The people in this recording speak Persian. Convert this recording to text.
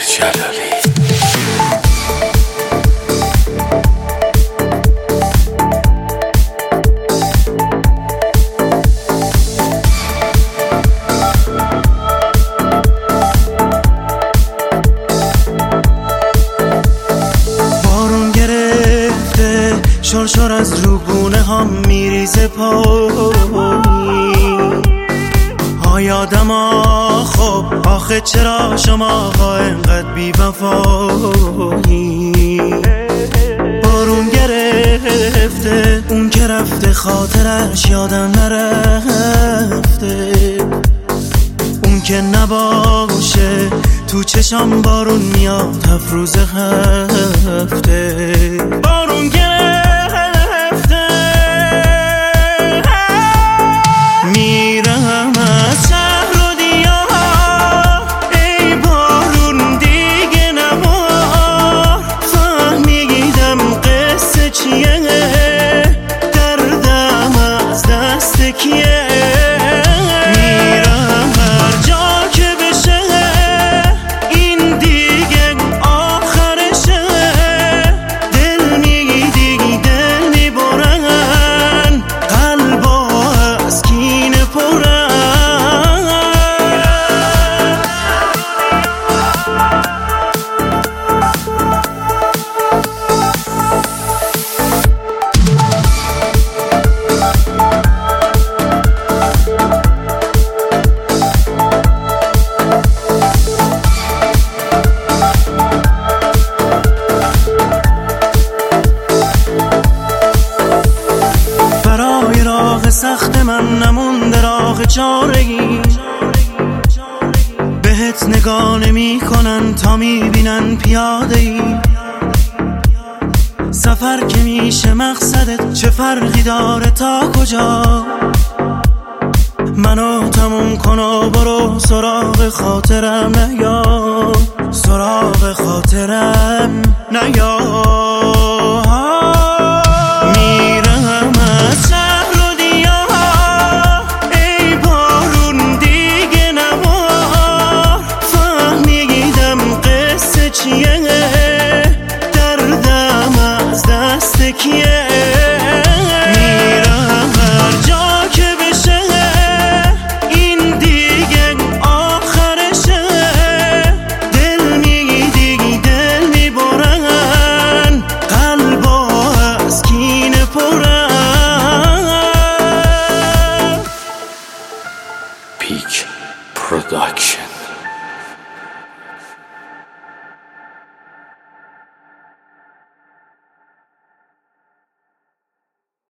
جلالی. بارون گرفته شرشر از روبونه هم میریزه پایین. یادم خب آخه چرا شما اینقدر بی وفایی. بارون گرفته اون که رفته خاطرش یادم نرفته. اون که نباشه تو چشم بارون میاد هفت روز هفته. بارون گرفته میرم از شهر و دیار. ای بارون دیگه نبار. فهمیدم قصه چیه، دردم از دست کیه. میرم هر جا که بشه این دیگه آخرشه. دل میگی دل میبرن قلبا از کینه پرن. سخت من نمونده راه چاره‌ای. بهت نگاه نمی کنن تا میبینن پیاده‌ای. سفر که میشه مقصدت چه فرقی داره تا کجا. منو تموم کن و برو سراغ خاطرم نیا. سراغ خاطرم نیا. دردم از دست کیه. میرم هر جا که بشه این دیگه آخرشه. دل میگی دل میبرن قلبا از کینه پرن. پیک پروداکشن.